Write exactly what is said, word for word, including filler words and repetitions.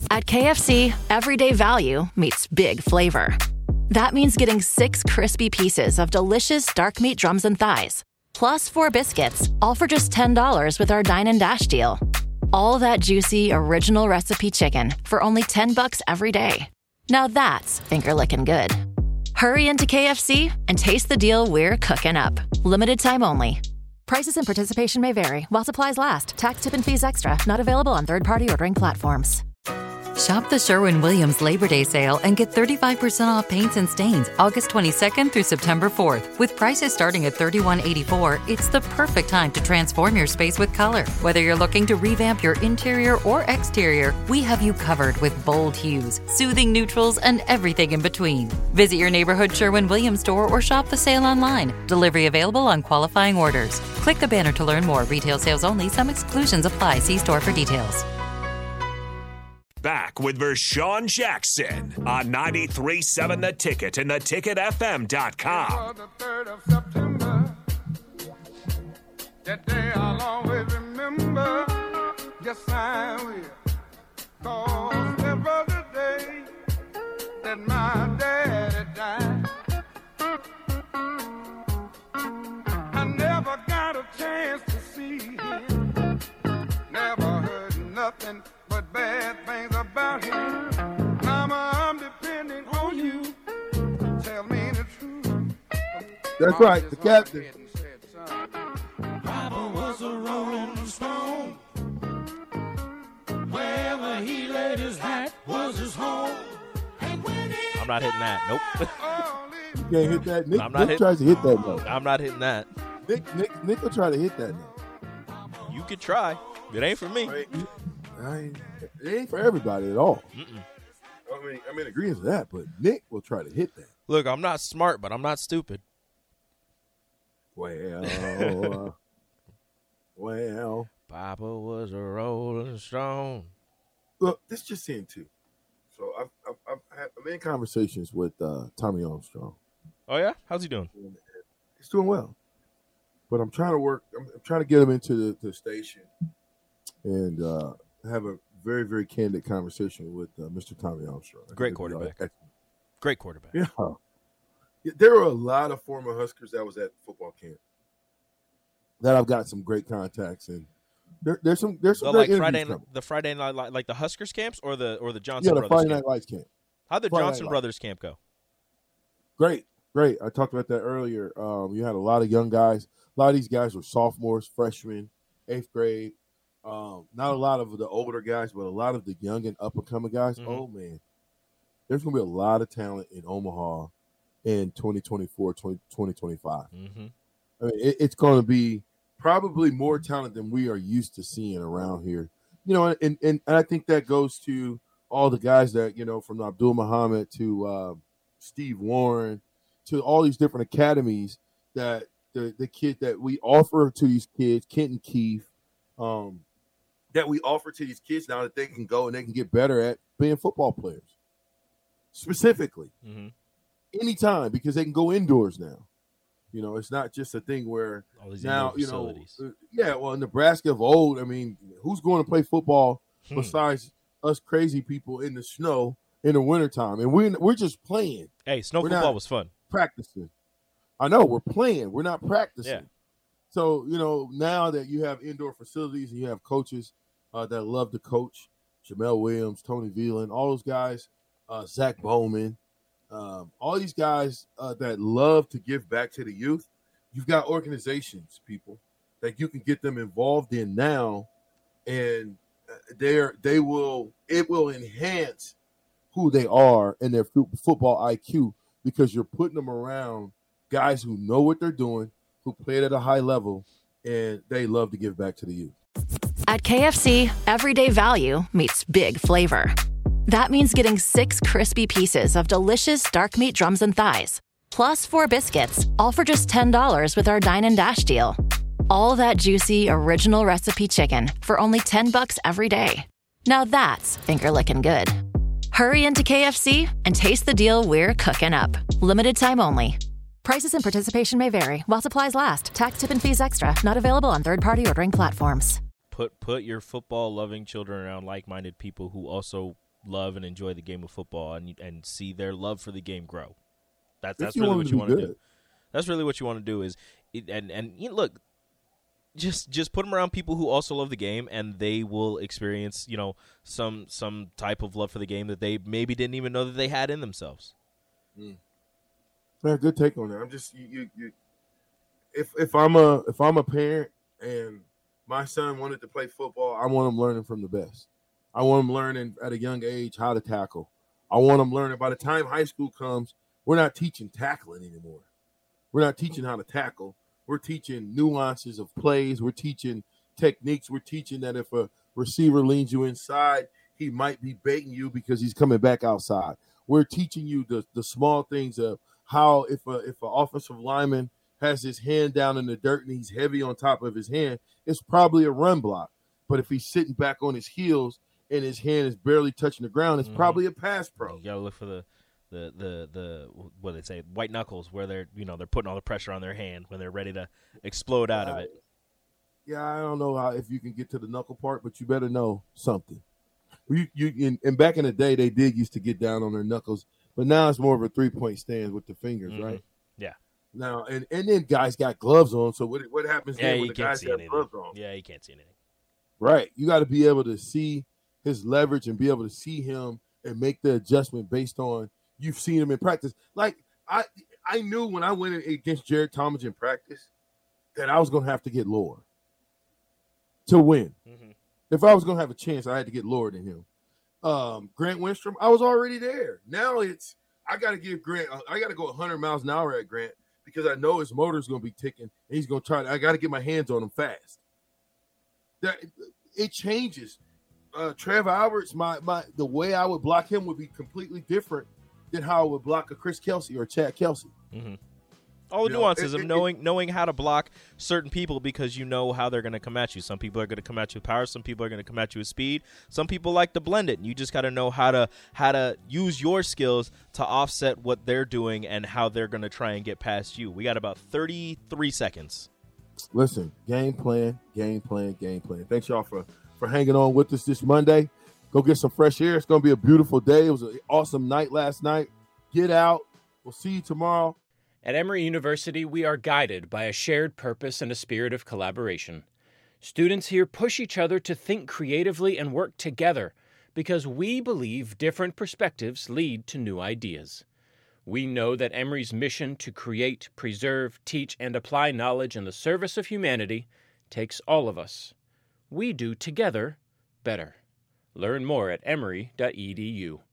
At K F C, everyday value meets big flavor. That means getting six crispy pieces of delicious dark meat drums and thighs, plus four biscuits, all for just ten dollars with our Dine and Dash deal. All that juicy, original recipe chicken for only ten bucks every day. Now that's finger-licking good. Hurry into K F C and taste the deal we're cooking up. Limited time only. Prices and participation may vary while supplies last. Tax, tip, and fees extra. Not available on third-party ordering platforms. Shop the Sherwin-Williams Labor Day sale and get thirty-five percent off paints and stains August twenty-second through September fourth. With prices starting at thirty-one eighty-four, it's the perfect time to transform your space with color. Whether you're looking to revamp your interior or exterior, we have you covered with bold hues, soothing neutrals, and everything in between. Visit your neighborhood Sherwin-Williams store or shop the sale online. Delivery available on qualifying orders. Click the banner to learn more. Retail sales only. Some exclusions apply. See store for details. Back with Vershawn Jackson on ninety-three point seven The Ticket and the ticket f m dot com. The third of September, that day I'll always remember. Yes, I will. Cause that was the day that my daddy died. I never got a chance to see him. Never heard nothing but bad things about him. Mama, I'm depending on you. Tell me the truth. That's right, the captain. Papa was a rolling stone. Wherever he laid his hat was his home. And when he I'm not hitting that. Nope. You can't hit that. Nick, I'm not Nick hit- tries to hit that note. I'm not hitting that. Nick, Nick, Nick will try to hit that note. You could try. It ain't for me. I ain't, it ain't for everybody at all. Mm-mm. I mean, I'm in agreement with that, but Nick will try to hit that. Look, I'm not smart, but I'm not stupid. Well, uh, well. Papa was a rolling stone. Look, this just in too. So I've, I've, I've had I'm in conversations with uh, Tommy Armstrong. Oh yeah, how's he doing? He's doing well, but I'm trying to work. I'm, I'm trying to get him into the, the station and uh, have a very, very candid conversation with uh, Mister Tommy Armstrong. Great quarterback. Great quarterback. Yeah. Yeah, there were a lot of former Huskers that was at football camp that I've got some great contacts in. There, there's some there's some Well, great like Friday, interviews coming. the Friday night, like, like the Huskers camps or the or the Johnson Yeah, the Brothers Friday camp? Night Lights camp. How'd the Friday Johnson Night Brothers camp go? Great, great. I talked about that earlier. Um, you had a lot of young guys. A lot of these guys were sophomores, freshmen, eighth grade. Um, not a lot of the older guys, but a lot of the young and up and coming guys. Mhm. Oh man, there's gonna be a lot of talent in Omaha in twenty twenty-four, twenty twenty-five. Mm-hmm. I mean, it, it's going to be probably more talent than we are used to seeing around here. You know, and, and, and I think that goes to all the guys that, you know, from Abdul Muhammad to uh, Steve Warren to all these different academies that the, the kid that we offer to these kids, Kenton Keefe, um, that we offer to these kids now that they can go and they can get better at being football players specifically. Mm-hmm. Anytime, because they can go indoors now. You know, it's not just a thing where All these now, indoor you know, facilities. uh, yeah, well, in Nebraska of old, I mean, who's going to play football Hmm. besides us crazy people in the snow in the wintertime? And we're, we're just playing, Hey, snow We're football not- was fun. practicing. I know, we're playing. We're not practicing. Yeah. So, you know, now that you have indoor facilities and you have coaches uh, that love to coach, Jamel Williams, Tony Veland, all those guys, uh, Zach Bowman, um, all these guys uh, that love to give back to the youth, you've got organizations, people, that you can get them involved in now, and they're they will it will enhance who they are and their fo- football I Q because you're putting them around guys who know what they're doing, who played at a high level, and they love to give back to the youth. At K F C, everyday value meets big flavor. That means getting six crispy pieces of delicious dark meat drums and thighs, plus four biscuits, all for just ten dollars with our Dine and Dash deal. All that juicy, original recipe chicken for only ten bucks every day. Now that's finger-licking good. Hurry into K F C and taste the deal we're cooking up. Limited time only. Prices and participation may vary while supplies last. Tax, tip, and fees extra. Not available on third-party ordering platforms. Put put your football loving children around like minded people who also love and enjoy the game of football and and see their love for the game grow. That's If that's you really want what to you be want to good. do. That's really what you want to do is, it, and and you know, look, just just put them around people who also love the game, and they will experience you know some some type of love for the game that they maybe didn't even know that they had in themselves. Mm. Yeah, good take on that. I'm just you, you, you. If if I'm a if I'm a parent and my son wanted to play football, I want him learning from the best. I want him learning at a young age how to tackle. I want him learning by the time high school comes, we're not teaching tackling anymore. We're not teaching how to tackle. We're teaching nuances of plays. We're teaching techniques. We're teaching that if a receiver leans you inside, he might be baiting you because he's coming back outside. We're teaching you the, the small things of how if a if an offensive lineman has his hand down in the dirt and he's heavy on top of his hand, it's probably a run block. But if he's sitting back on his heels and his hand is barely touching the ground, it's mm-hmm. probably a pass pro. You gotta look for the the the the what they say, white knuckles, where they're you know they're putting all the pressure on their hand when they're ready to explode out uh, of it. Yeah, I don't know how if you can get to the knuckle part, but you better know something. You you in, and back in the day they did used to get down on their knuckles, but now it's more of a three point stance with the fingers, mm-hmm. right? Yeah. Now and, and then guys got gloves on, so what what happens yeah, then when the guys have anything. gloves on? Yeah, you can't see anything. Right. You got to be able to see his leverage and be able to see him and make the adjustment based on you've seen him in practice. Like I I knew when I went against Jared Thomas in practice that I was going to have to get lower to win. Mm-hmm. If I was going to have a chance, I had to get lower than him. Um, Grant Winstrom, I was already there. Now it's I got to give Grant I got to go one hundred miles an hour at Grant because I know his motor's going to be ticking and he's going to try to, I got to get my hands on him fast. That it changes. Uh, Trevor Alberts, my my the way I would block him would be completely different than how I would block a Chris Kelsey or Chad Kelsey. Mm-hmm. All the you nuances know, it, of knowing it, knowing how to block certain people because you know how they're going to come at you. Some people are going to come at you with power. Some people are going to come at you with speed. Some people like to blend it. And you just got to know how to how to use your skills to offset what they're doing and how they're going to try and get past you. We got about thirty-three seconds. Listen, game plan, game plan, game plan. Thanks, y'all, for, for hanging on with us this Monday. Go get some fresh air. It's going to be a beautiful day. It was an awesome night last night. Get out. We'll see you tomorrow. At Emory University, we are guided by a shared purpose and a spirit of collaboration. Students here push each other to think creatively and work together because we believe different perspectives lead to new ideas. We know that Emory's mission to create, preserve, teach, and apply knowledge in the service of humanity takes all of us. We do together better. Learn more at emory dot e d u.